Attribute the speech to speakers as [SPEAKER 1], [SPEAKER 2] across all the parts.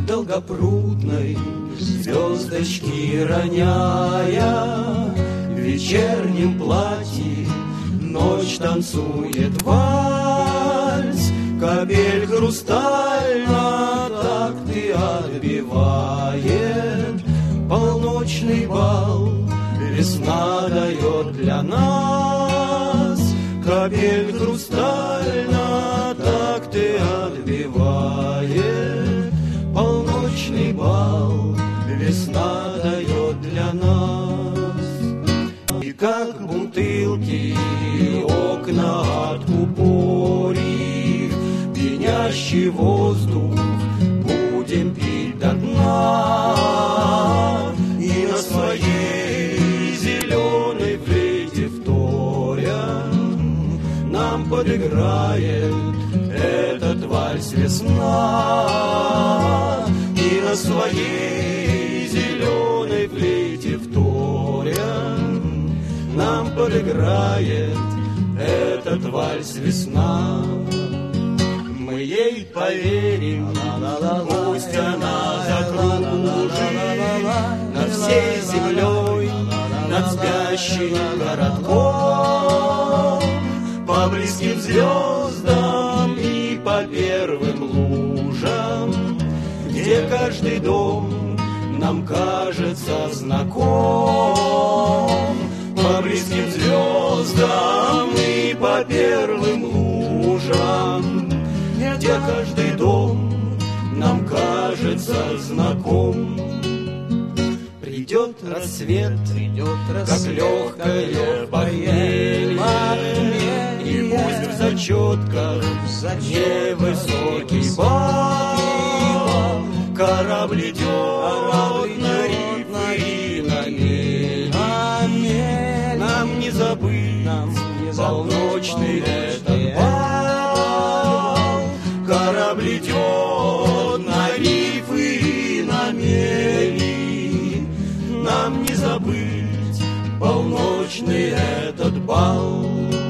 [SPEAKER 1] долгопрудной, звездочки роняя, в вечернем платье ночь танцует вальс. Капель хрустально такты отбивает, полночный бал весна дает для нас. Капель хрустально такты отбивает, полночный бал весна дает для нас. И как бутылки окна откупорив, пьянящий воздух будем пить до дна. И на своей зеленой флейте вторя нам подыграет этот вальс весна. И на своей зеленой флейте вторя нам подыграет этот вальс весна. Мы ей поверим, пусть она закружит над всей землей, над спящим городком, по близким звездам и по первым лужам, где каждый дом нам кажется знаком. По близким звездам и по первым лужам, где каждый дом нам кажется знаком. Придет рассвет, как легкое похмелье, и пусть в зачетках невысокий бал. Корабль идет на рифы и на мели, нам не забыть полночный этот бал. Корабль идет на рифы и на мели, нам не забыть полночный этот бал.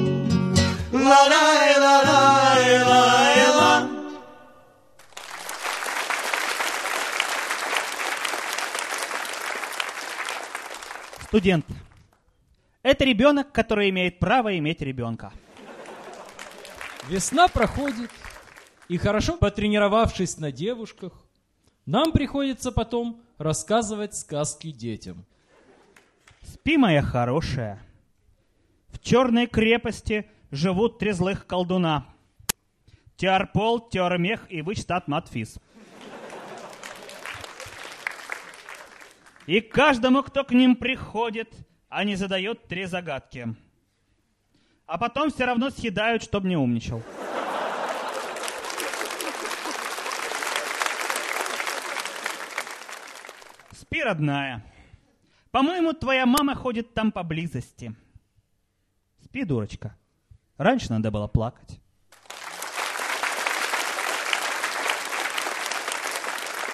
[SPEAKER 1] Ла-лай-ла-лай-лай-ла.
[SPEAKER 2] Студент. Это ребенок, который имеет право иметь ребенка.
[SPEAKER 3] Весна проходит, и хорошо потренировавшись на девушках, нам приходится потом рассказывать сказки детям.
[SPEAKER 2] Спи, моя хорошая. В черной крепости живут три злых колдуна. Теарпол, Теормех и Вычтат Матфис. И каждому, кто к ним приходит, они задают три загадки. А потом все равно съедают, чтоб не умничал. Спи, родная. По-моему, твоя мама ходит там поблизости. Спи, дурочка. Раньше надо было плакать.